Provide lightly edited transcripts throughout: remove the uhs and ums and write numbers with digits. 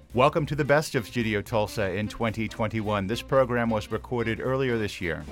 Welcome to the Best of Studio Tulsa in 2021. This program was recorded earlier this year.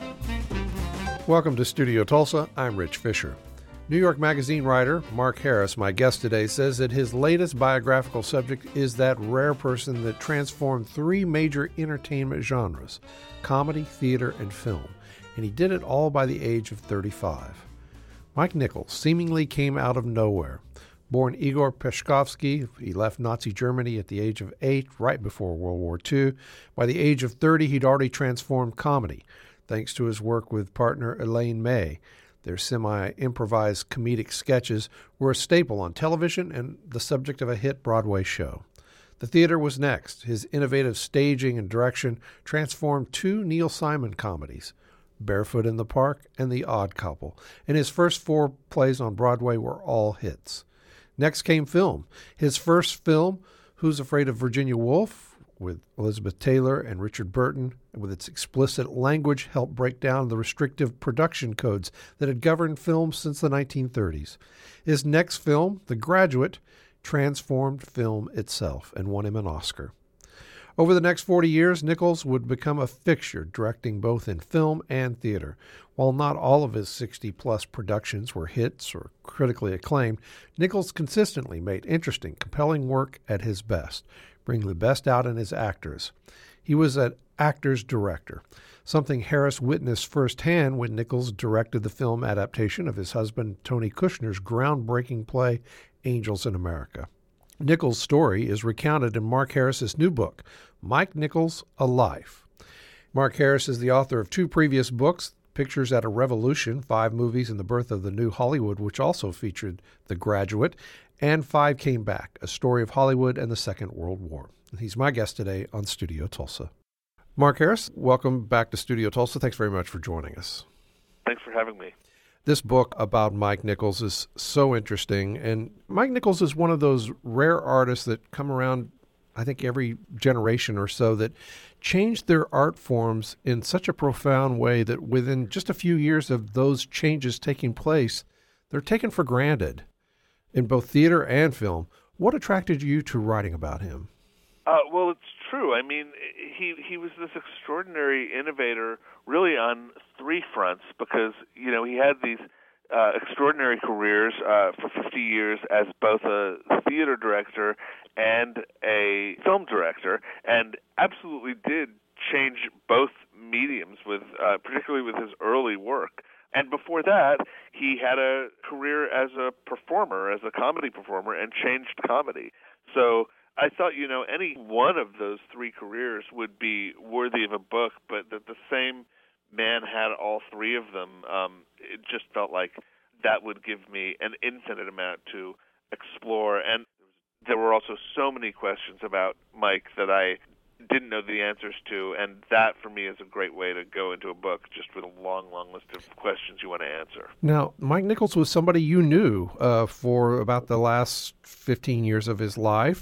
Welcome to Studio Tulsa. I'm Rich Fisher. New York Magazine writer Mark Harris, my guest today, says that his latest biographical subject is that rare person that transformed three major entertainment genres: comedy, theater, and film. And he did it all by the age of 35. Mike Nichols seemingly came out of nowhere. Born Igor Peshkovsky, he left Nazi Germany at the age of 8, right before World War II. By the age of 30, he'd already transformed comedy, thanks to his work with partner Elaine May. Their semi-improvised comedic sketches were a staple on television and the subject of a hit Broadway show. The theater was next. His innovative staging and direction transformed two Neil Simon comedies, Barefoot in the Park and The Odd Couple, and his first 4 plays on Broadway were all hits. Next came film. His first film, Who's Afraid of Virginia Woolf, with Elizabeth Taylor and Richard Burton, and with its explicit language, helped break down the restrictive production codes that had governed film since the 1930s. His next film, The Graduate, transformed film itself and won him an Oscar. Over the next 40 years, Nichols would become a fixture, directing both in film and theater. While not all of his 60-plus productions were hits or critically acclaimed, Nichols consistently made interesting, compelling work at his best, bringing the best out in his actors. He was an actor's director, something Harris witnessed firsthand when Nichols directed the film adaptation of his husband Tony Kushner's groundbreaking play, Angels in America. Nichols' story is recounted in Mark Harris's new book, Mike Nichols, A Life. Mark Harris is the author of 2 previous books, Pictures at a Revolution, 5 Movies and the Birth of the New Hollywood, which also featured The Graduate, and 5 Came Back, A Story of Hollywood and the Second World War. He's my guest today on Studio Tulsa. Mark Harris, welcome back to Studio Tulsa. Thanks very much for joining us. Thanks for having me. This book about Mike Nichols is so interesting, and Mike Nichols is one of those rare artists that come around, I think, every generation or so that changed their art forms in such a profound way that within just a few years of those changes taking place, they're taken for granted in both theater and film. What attracted you to writing about him? Well, it's true. I mean, he was this extraordinary innovator really on 3 fronts because, you know, he had these extraordinary careers for 50 years as both a theater director and a film director, and absolutely did change both mediums, with particularly with his early work. And before that, he had a career as a performer, as a comedy performer, and changed comedy. So I thought, you know, any one of those 3 careers would be worthy of a book, but that the same man had all 3 of them, it just felt like that would give me an infinite amount to explore. And there were also so many questions about Mike that I didn't know the answers to, and that for me is a great way to go into a book, just with a long, long list of questions you want to answer. Now, Mike Nichols was somebody you knew for about the last 15 years of his life.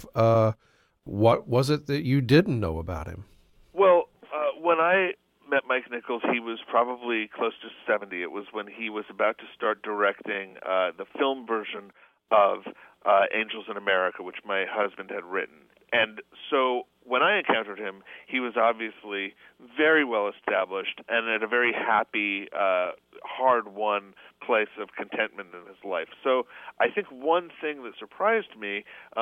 What was it that you didn't know about him? Well, when I met Mike Nichols, he was probably close to 70. It was when he was about to start directing the film version of Angels in America, which my husband had written. And so when I encountered him, he was obviously very well established and at a very happy, hard-won place of contentment in his life. So I think one thing that surprised me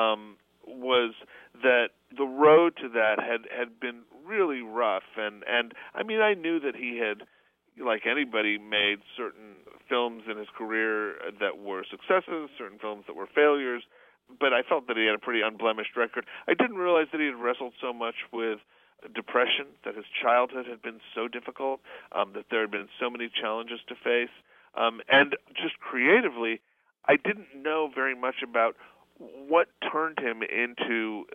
was that the road to that had been really rough. And I mean, I knew that he had, like anybody, made certain films in his career that were successes, certain films that were failures, but I felt that he had a pretty unblemished record. I didn't realize that he had wrestled so much with depression, that his childhood had been so difficult, that there had been so many challenges to face. And just creatively, I didn't know very much about what turned him into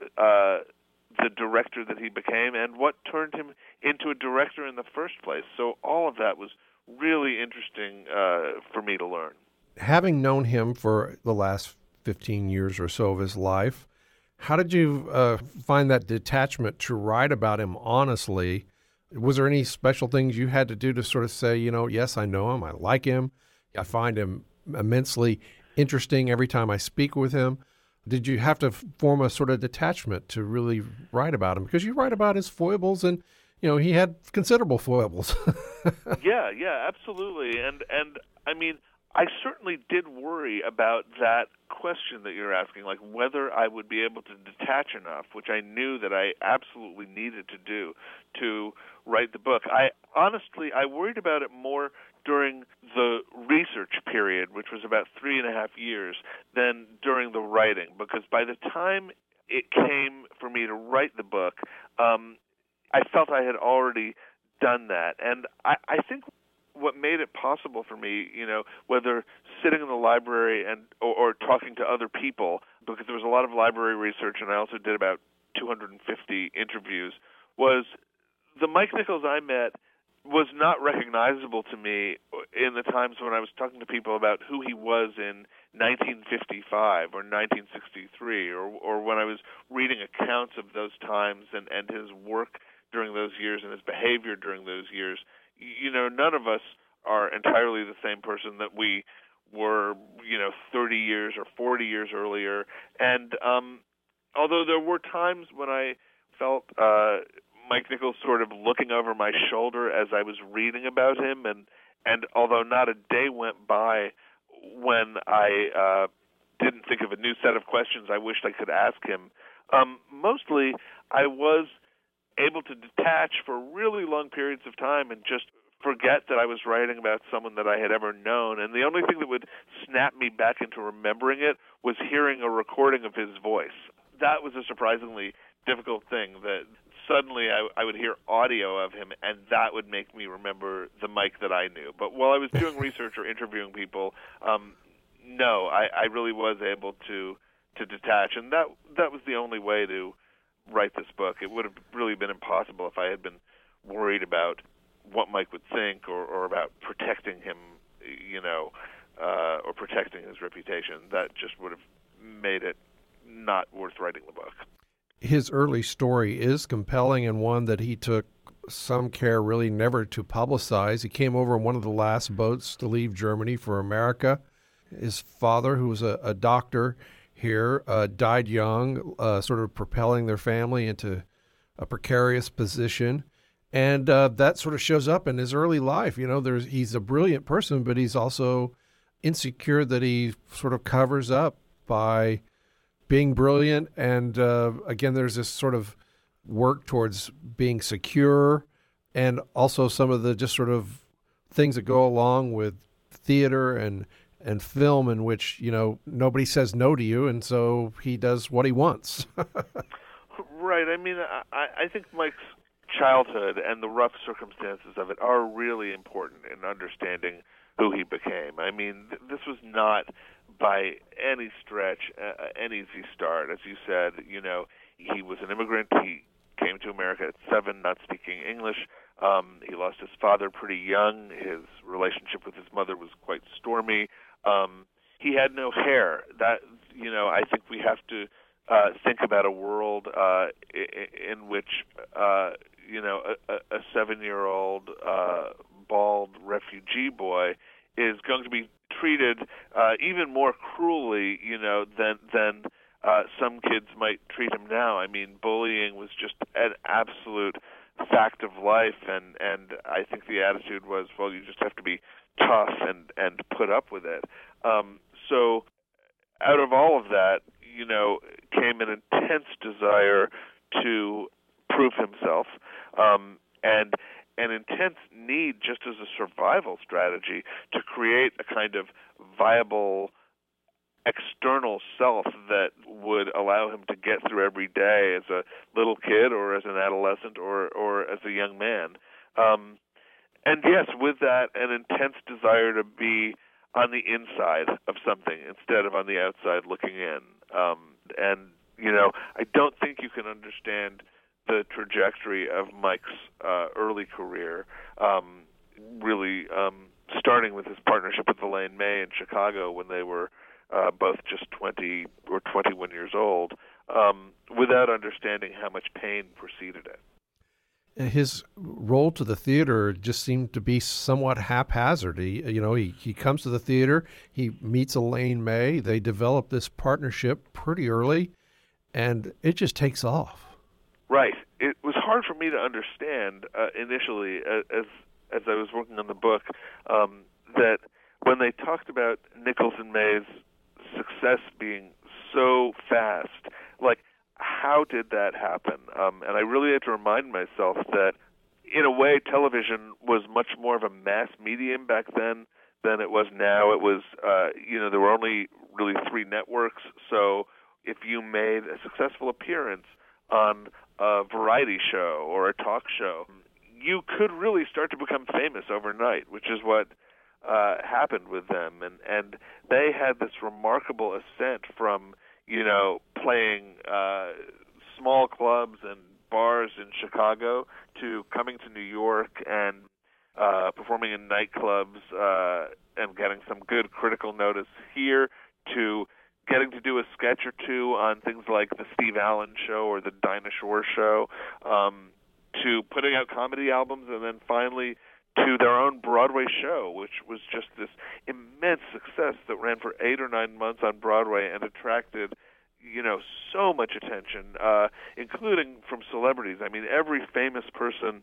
the director that he became and what turned him into a director in the first place. So all of that was really interesting for me to learn. Having known him for the last 15 years or so of his life, how did you find that detachment to write about him honestly? Was there any special things you had to do to sort of say, you know, yes, I know him, I like him, I find him immensely interesting every time I speak with him? Did you have to form a sort of detachment to really write about him? Because you write about his foibles, and he had considerable foibles. Yeah, absolutely. And I mean, I certainly did worry about that question that you're asking, like whether I would be able to detach enough, which I knew that I absolutely needed to do to write the book. I worried about it more during the research period, which was about 3.5 years, than during the writing, because by the time it came for me to write the book, I felt I had already done that. And I think what made it possible for me, whether sitting in the library or talking to other people, because there was a lot of library research, and I also did about 250 interviews, was the Mike Nichols I met was not recognizable to me in the times when I was talking to people about who he was in 1955 or 1963, or when I was reading accounts of those times and his work during those years and his behavior during those years. None of us are entirely the same person that we were, 30 years or 40 years earlier. And although there were times when I felt Mike Nichols sort of looking over my shoulder as I was reading about him, and although not a day went by when I didn't think of a new set of questions I wished I could ask him, mostly I was able to detach for really long periods of time and just forget that I was writing about someone that I had ever known. And the only thing that would snap me back into remembering it was hearing a recording of his voice. That was a surprisingly difficult thing, that suddenly I would hear audio of him, and that would make me remember the Mike that I knew. But while I was doing research or interviewing people, no, I really was able to detach. And that was the only way to write this book. It would have really been impossible if I had been worried about what Mike would think or about protecting him, or protecting his reputation. That just would have made it not worth writing the book. His early story is compelling, and one that he took some care really never to publicize. He came over on one of the last boats to leave Germany for America. His father, who was a doctor here, died young, sort of propelling their family into a precarious position. And that sort of shows up in his early life. He's a brilliant person, but he's also insecure that he sort of covers up by being brilliant. And again, there's this sort of work towards being secure, and also some of the just sort of things that go along with theater and film, in which, nobody says no to you, and so he does what he wants. Right. I mean, I think Mike's childhood and the rough circumstances of it are really important in understanding who he became. I mean, this was not by any stretch an easy start. As you said, he was an immigrant. He came to America at 7, not speaking English. He lost his father pretty young. His relationship with his mother was quite stormy. He had no hair. That, I think we have to think about a world in which, a 7-year-old bald refugee boy is going to be treated even more cruelly, than some kids might treat him now. I mean, bullying was just an absolute fact of life, and I think the attitude was, well, you just have to be tough and put up with it. So out of all of that, came an intense desire to prove himself, and an intense need, just as a survival strategy, to create a kind of viable external self that would allow him to get through every day as a little kid or as an adolescent or as a young man. And yes, with that, an intense desire to be on the inside of something instead of on the outside looking in. I don't think you can understand the trajectory of Mike's early career, really starting with his partnership with Elaine May in Chicago when they were both just 20 or 21 years old, without understanding how much pain preceded it. his role to the theater just seemed to be somewhat haphazard. He comes to the theater, he meets Elaine May, they develop this partnership pretty early, and it just takes off. Right. It was hard for me to understand initially as I was working on the book that when they talked about Nichols and May's success being so fast, like, how did that happen? And I really had to remind myself that, in a way, television was much more of a mass medium back then than it was now. It was, there were only really 3 networks, so if you made a successful appearance on a variety show or a talk show, you could really start to become famous overnight, which is what happened with them. And they had this remarkable ascent from, playing small clubs and bars in Chicago to coming to New York and performing in nightclubs and getting some good critical notice here, to getting to do a sketch or two on things like the Steve Allen Show or the Dinah Shore Show, to putting out comedy albums, and then finally to their own Broadway show, which was just this immense success that ran for 8 or 9 months on Broadway and attracted, so much attention, including from celebrities. I mean, every famous person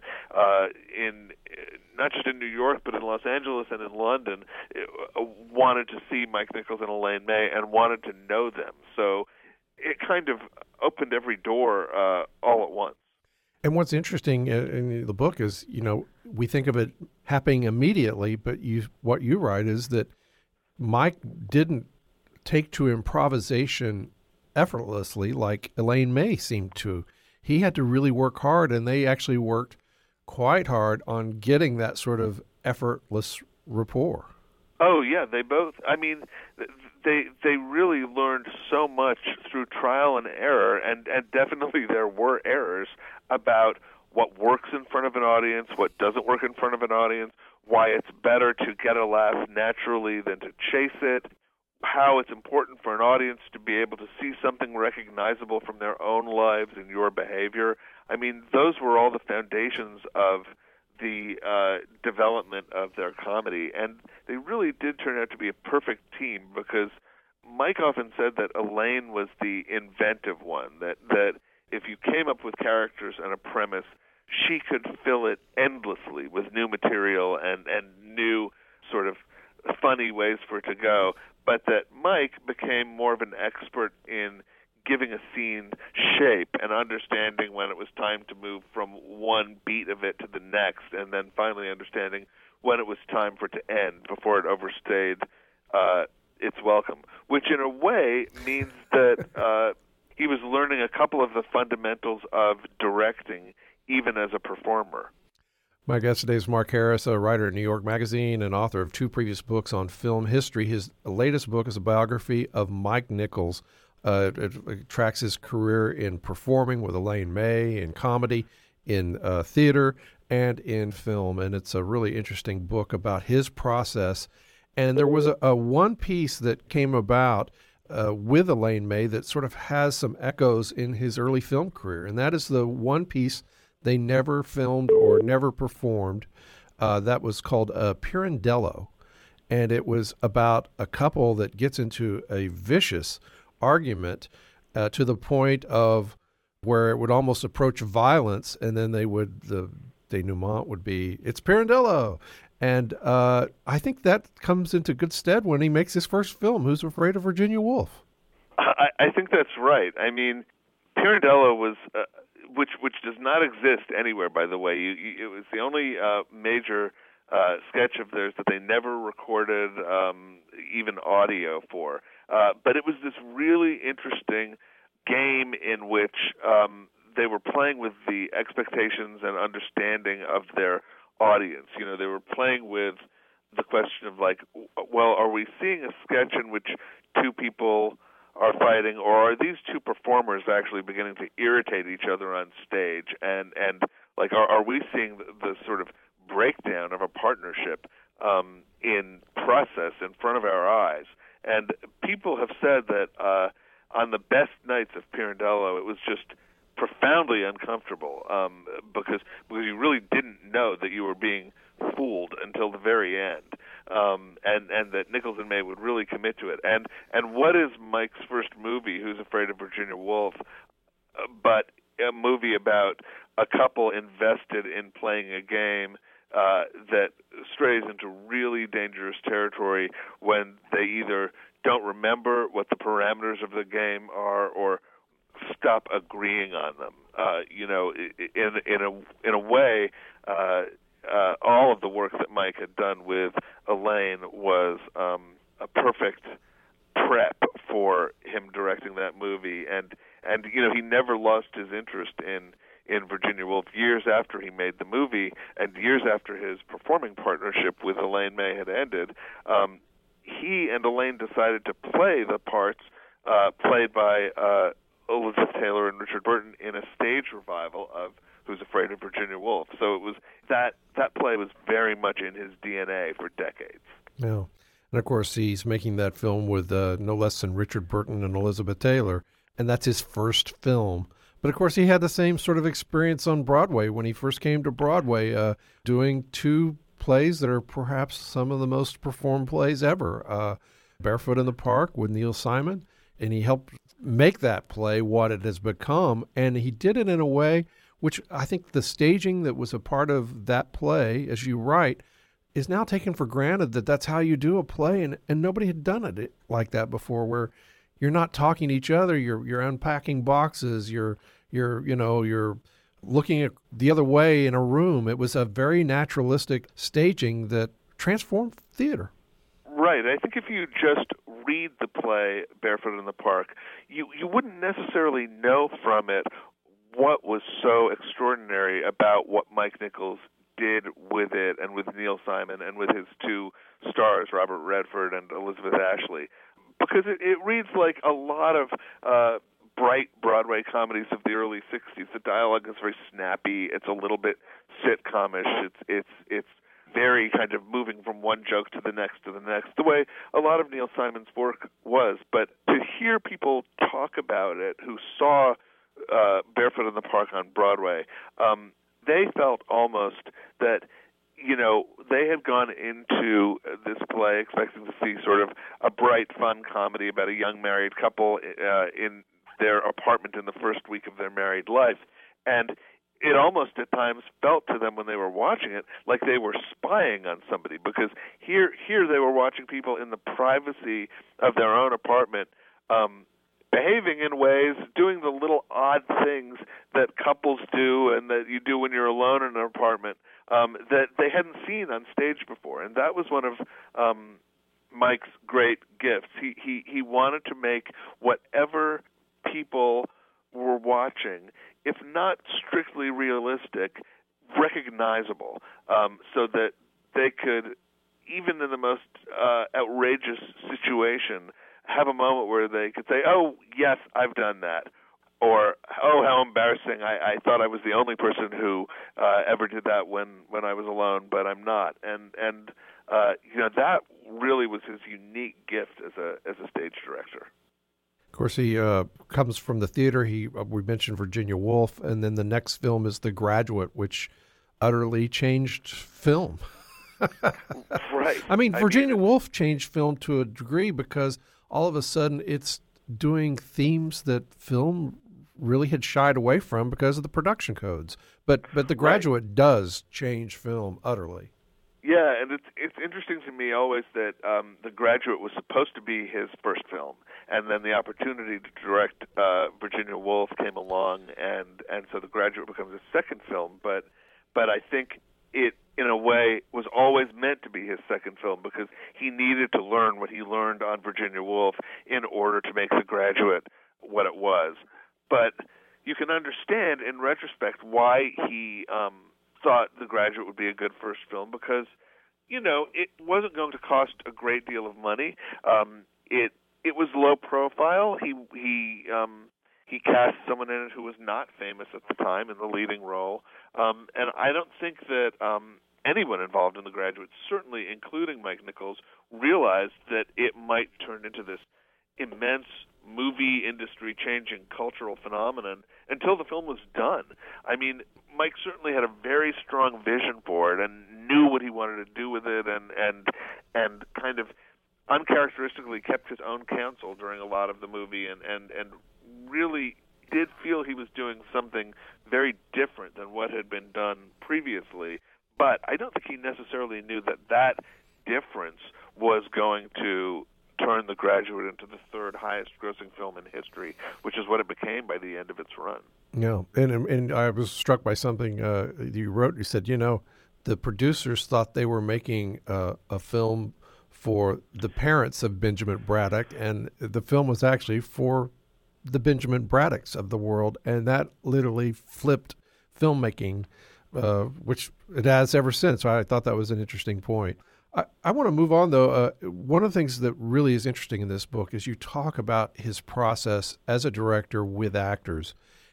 in not just in New York, but in Los Angeles and in London wanted to see Mike Nichols and Elaine May and wanted to know them. So it kind of opened every door all at once. And what's interesting in the book is, we think of it happening immediately, but what you write is that Mike didn't take to improvisation effortlessly like Elaine May seemed to. He had to really work hard, and they actually worked quite hard on getting that sort of effortless rapport. Oh, yeah, they both. I mean, they really learned so much through trial and error, and definitely there were errors about what works in front of an audience, what doesn't work in front of an audience, why it's better to get a laugh naturally than to chase it, how it's important for an audience to be able to see something recognizable from their own lives in your behavior. I mean, those were all the foundations of the development of their comedy, and they really did turn out to be a perfect team, because Mike often said that Elaine was the inventive one, that if you came up with characters and a premise, she could fill it endlessly with new material and new sort of funny ways for it to go, but that Mike became more of an expert in giving a scene shape and understanding when it was time to move from one beat of it to the next, and then finally understanding when it was time for it to end before it overstayed its welcome, which in a way means that he was learning a couple of the fundamentals of directing even as a performer. My guest today is Mark Harris, a writer at New York Magazine and author of 2 previous books on film history. His latest book is a biography of Mike Nichols. It tracks his career in performing with Elaine May, in comedy, in theater, and in film. And it's a really interesting book about his process. And there was a one piece that came about with Elaine May that sort of has some echoes in his early film career. And that is the one piece they never filmed or never performed. That was called Pirandello. And it was about a couple that gets into a vicious argument to the point of where it would almost approach violence, and then the denouement would be, it's Pirandello. And I think that comes into good stead when he makes his first film, Who's Afraid of Virginia Woolf? I think that's right. I mean, Pirandello was, which does not exist anywhere, by the way. It was the only major sketch of theirs that they never recorded even audio for. But it was this really interesting game in which they were playing with the expectations and understanding of their audience. They were playing with the question of, like, well, are we seeing a sketch in which 2 people are fighting, or are these 2 performers actually beginning to irritate each other on stage? And like, are we seeing the sort of breakdown of a partnership in process in front of our eyes? And people have said that on the best nights of Pirandello, it was just profoundly uncomfortable because you really didn't know that you were being fooled until the very end, and that Nichols and May would really commit to it. And what is Mike's first movie, Who's Afraid of Virginia Woolf, but a movie about a couple invested in playing a game that strays into really dangerous territory when they either don't remember what the parameters of the game are or stop agreeing on them. In a way, all of the work that Mike had done with Elaine was a perfect prep for him directing that movie, and he never lost his interest in Virginia Woolf years after he made the movie and years after his performing partnership with Elaine May had ended. He and Elaine decided to play the parts played by Elizabeth Taylor and Richard Burton in a stage revival of Who's Afraid of Virginia Woolf. So it was that play was very much in his DNA for decades. Yeah. And of course, he's making that film with no less than Richard Burton and Elizabeth Taylor, and that's his first film. But of course, he had the same sort of experience on Broadway when he first came to Broadway, doing two plays that are perhaps some of the most performed plays ever. Barefoot in the Park with Neil Simon, and he helped make that play what it has become, and he did it in a way which I think the staging that was a part of that play, as you write, is now taken for granted that that's how you do a play, and nobody had done it like that before, where you're not talking to each other, you're unpacking boxes, you're looking at the other way in a room. It was a very naturalistic staging that transformed theater. Right. I think if you just read the play Barefoot in the Park, you wouldn't necessarily know from it what was so extraordinary about what Mike Nichols did with it and with Neil Simon and with his two stars, Robert Redford and Elizabeth Ashley, because it reads like a lot of bright Broadway comedies of the early 60s. The dialogue is very snappy. It's a little bit sitcomish. It's very kind of moving from one joke to the next, the way a lot of Neil Simon's work was. But to hear people talk about it who saw Barefoot in the Park on Broadway, they felt almost that, they had gone into this play expecting to see sort of a bright, fun comedy about a young married couple in their apartment in the first week of their married life. And it almost at times felt to them when they were watching it like they were spying on somebody, because here they were watching people in the privacy of their own apartment behaving in ways, doing the little odd things that couples do and that you do when you're alone in an apartment that they hadn't seen on stage before. And that was one of Mike's great gifts. He wanted to make whatever people were watching, if not strictly realistic, recognizable, so that they could, even in the most outrageous situation, have a moment where they could say, "Oh, yes, I've done that," or "Oh, how embarrassing! I thought I was the only person who ever did that when I was alone, but I'm not." And that really was his unique gift as a stage director. Of course, he comes from the theater. We mentioned Virginia Woolf, and then the next film is The Graduate, which utterly changed film. Right. I mean, Virginia Woolf changed film to a degree because all of a sudden it's doing themes that film really had shied away from because of the production codes. But The Graduate does change film utterly. Yeah, and it's interesting to me always that The Graduate was supposed to be his first film, and then the opportunity to direct Virginia Woolf came along, and so The Graduate becomes his second film. But I think it, in a way, was always meant to be his second film because he needed to learn what he learned on Virginia Woolf in order to make The Graduate what it was. But you can understand, in retrospect, why he thought The Graduate would be a good first film because, it wasn't going to cost a great deal of money. It was low profile. He cast someone in it who was not famous at the time in the leading role. And I don't think that anyone involved in The Graduate, certainly including Mike Nichols, realized that it might turn into this immense movie industry changing cultural phenomenon until the film was done. I mean, Mike certainly had a very strong vision for it and knew what he wanted to do with it, and kind of uncharacteristically kept his own counsel during a lot of the movie, and really did feel he was doing something very different than what had been done previously. But I don't think he necessarily knew that difference was going to turn The Graduate into the third highest grossing film in history, which is what it became by the end of its run. Yeah, and I was struck by something you wrote. You said, the producers thought they were making a film for the parents of Benjamin Braddock, and the film was actually for the Benjamin Braddocks of the world, and that literally flipped filmmaking, which it has ever since. So I thought that was an interesting point. I want to move on, though. One of the things that really is interesting in this book is you talk about his process as a director with actors.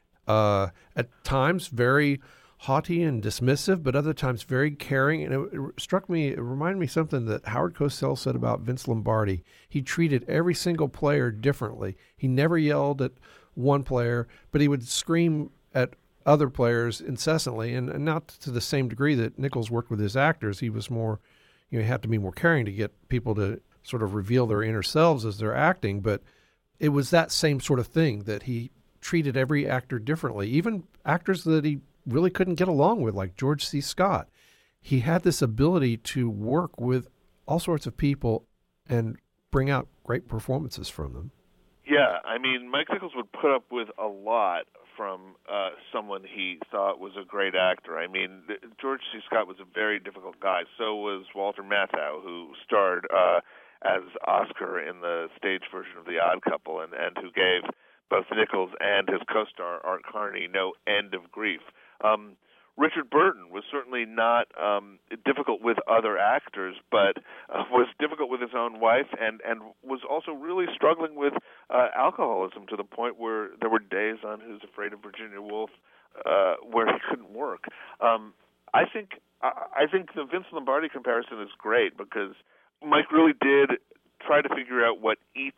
At times very haughty and dismissive, but other times very caring. And it reminded me something that Howard Cosell said about Vince Lombardi. He treated every single player differently. He never yelled at one player, but he would scream at other players incessantly, and not to the same degree that Nichols worked with his actors. He was more, he had to be more caring to get people to sort of reveal their inner selves as they're acting, but it was that same sort of thing, that he treated every actor differently, even actors that he really couldn't get along with, like George C. Scott. He had this ability to work with all sorts of people and bring out great performances from them. Yeah, I mean, Mike Nichols would put up with a lot from someone he thought was a great actor. I mean, George C. Scott was a very difficult guy. So was Walter Matthau, who starred as Oscar in the stage version of The Odd Couple, and who gave both Nichols and his co-star Art Carney no end of grief. Richard Burton was certainly not difficult with other actors, but was difficult with his own wife, and was also really struggling with alcoholism, to the point where there were days on Who's Afraid of Virginia Woolf where he couldn't work. I think the Vince Lombardi comparison is great, because Mike really did try to figure out what each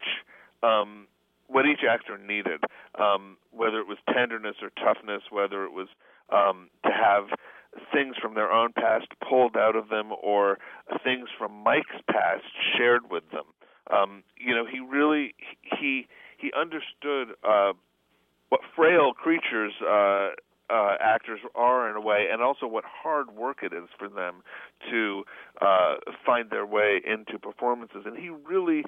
actor needed, whether it was tenderness or toughness, whether it was to have things from their own past pulled out of them, or things from Mike's past shared with them. He really he understood what frail creatures actors are, in a way, and also what hard work it is for them to find their way into performances. And he really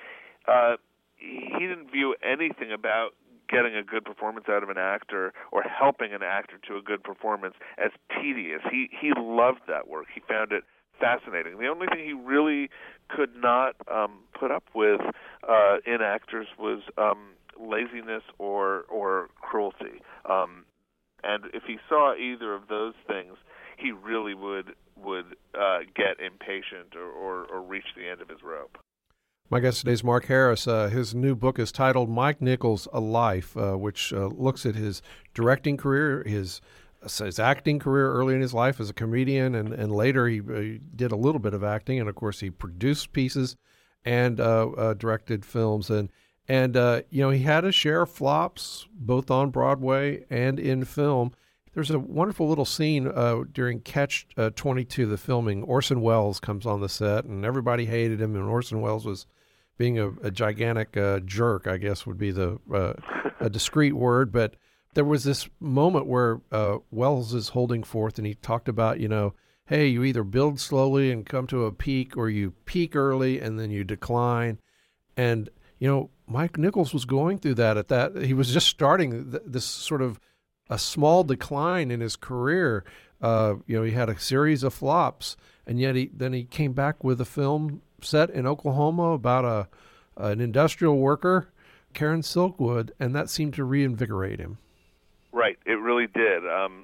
he didn't view anything about getting a good performance out of an actor or helping an actor to a good performance as tedious. He loved that work. He found it fascinating. The only thing he really could not put up with in actors was laziness or cruelty. And if he saw either of those things, he really would get impatient or reach the end of his rope. My guest today is Mark Harris. His new book is titled Mike Nichols, A Life, which looks at his directing career, his acting career early in his life as a comedian, and later he did a little bit of acting, and of course he produced pieces and directed films. And he had a share of flops, both on Broadway and in film. There's a wonderful little scene during Catch-22, the filming. Orson Welles comes on the set, and everybody hated him, and Orson Welles was being a gigantic jerk, I guess would be a discreet word. But there was this moment where Welles is holding forth, and he talked about, hey, you either build slowly and come to a peak, or you peak early and then you decline. And, Mike Nichols was going through that he was just starting this sort of a small decline in his career. He had a series of flops, and yet he came back with a film set in Oklahoma about an industrial worker, Karen Silkwood, and that seemed to reinvigorate him. Right, it really did.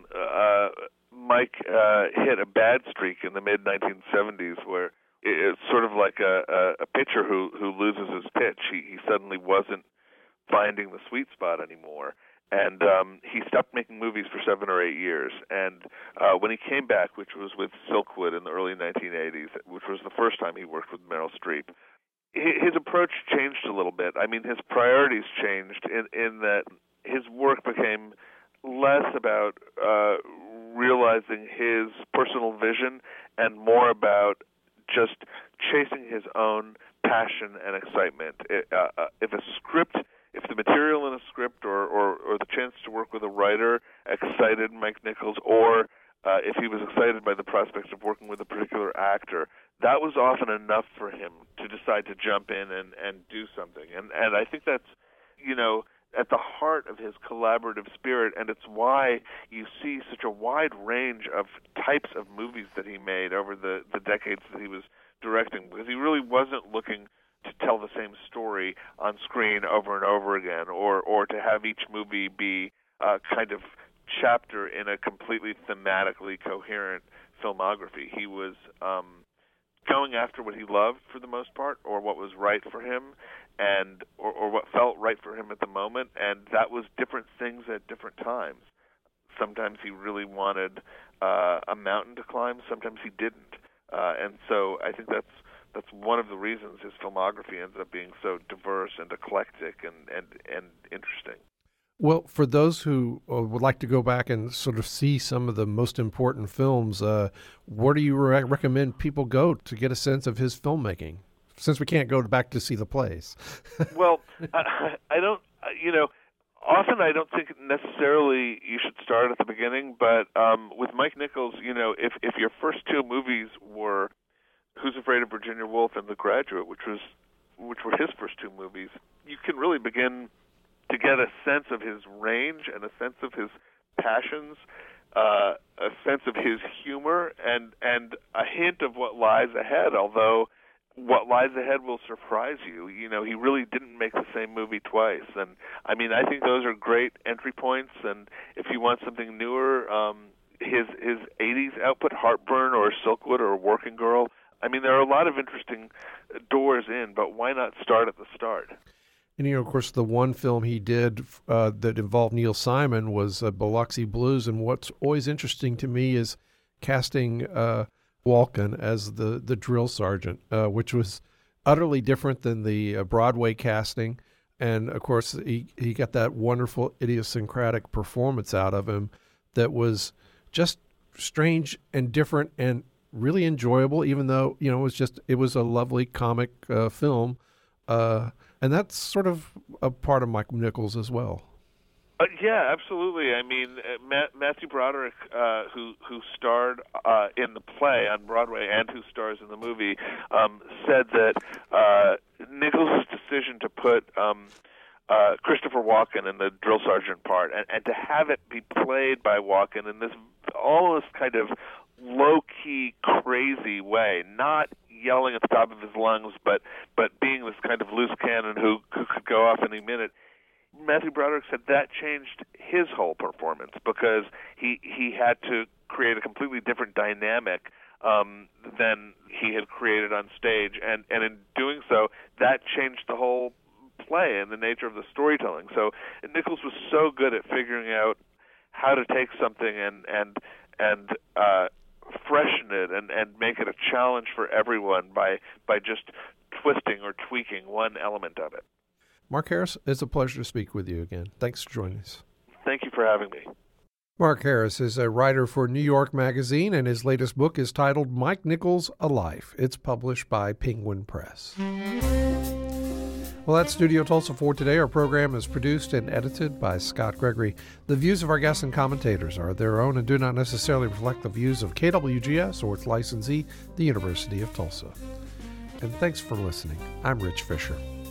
Mike hit a bad streak in the mid-1970s where it's sort of like a pitcher who loses his pitch. He suddenly wasn't finding the sweet spot anymore. And he stopped making movies for 7 or 8 years. And when he came back, which was with Silkwood in the early 1980s, which was the first time he worked with Meryl Streep, his approach changed a little bit. I mean, his priorities changed in that his work became less about realizing his personal vision and more about just chasing his own passion and excitement. If the material in a script or the chance to work with a writer excited Mike Nichols, or if he was excited by the prospect of working with a particular actor, that was often enough for him to decide to jump in and do something. And I think that's, at the heart of his collaborative spirit, and it's why you see such a wide range of types of movies that he made over the decades that he was directing, because he really wasn't looking to tell the same story on screen over and over again, or to have each movie be a kind of chapter in a completely thematically coherent filmography. He was going after what he loved for the most part, or what was right for him, and or what felt right for him at the moment, and that was different things at different times. Sometimes he really wanted a mountain to climb, sometimes he didn't. And so I think that's one of the reasons his filmography ends up being so diverse and eclectic and interesting. Well, for those who would like to go back and sort of see some of the most important films, where do you recommend people go to get a sense of his filmmaking, since we can't go back to see the plays? Well, I don't, often I don't think necessarily you should start at the beginning, but with Mike Nichols, if your first two movies were Who's Afraid of Virginia Woolf and The Graduate, which were his first two movies, you can really begin to get a sense of his range and a sense of his passions, a sense of his humor, and a hint of what lies ahead, although what lies ahead will surprise you. He really didn't make the same movie twice. And, I mean, I think those are great entry points, and if you want something newer, his 80s output, Heartburn or Silkwood or Working Girl, I mean, there are a lot of interesting doors in, but why not start at the start? And, of course, the one film he did that involved Neil Simon was Biloxi Blues. And what's always interesting to me is casting Walken as the drill sergeant, which was utterly different than the Broadway casting. And, of course, he got that wonderful idiosyncratic performance out of him that was just strange and different and really enjoyable, even though, it was a lovely comic film. And that's sort of a part of Mike Nichols as well. Yeah, absolutely. I mean, Matthew Broderick, who starred in the play on Broadway and who stars in the movie, said that Nichols' decision to put Christopher Walken in the drill sergeant part and to have it be played by Walken in this almost kind of low-key, crazy way, not yelling at the top of his lungs, but being this kind of loose cannon who could go off any minute. Matthew Broderick said that changed his whole performance because he had to create a completely different dynamic than he had created on stage, and in doing so, that changed the whole play and the nature of the storytelling. So Nichols was so good at figuring out how to take something and freshen it and make it a challenge for everyone by just twisting or tweaking one element of it. Mark Harris, it's a pleasure to speak with you again. Thanks for joining us. Thank you for having me. Mark Harris is a writer for New York Magazine, and his latest book is titled Mike Nichols, A Life. It's published by Penguin Press. Well, that's Studio Tulsa for today. Our program is produced and edited by Scott Gregory. The views of our guests and commentators are their own and do not necessarily reflect the views of KWGS or its licensee, the University of Tulsa. And thanks for listening. I'm Rich Fisher.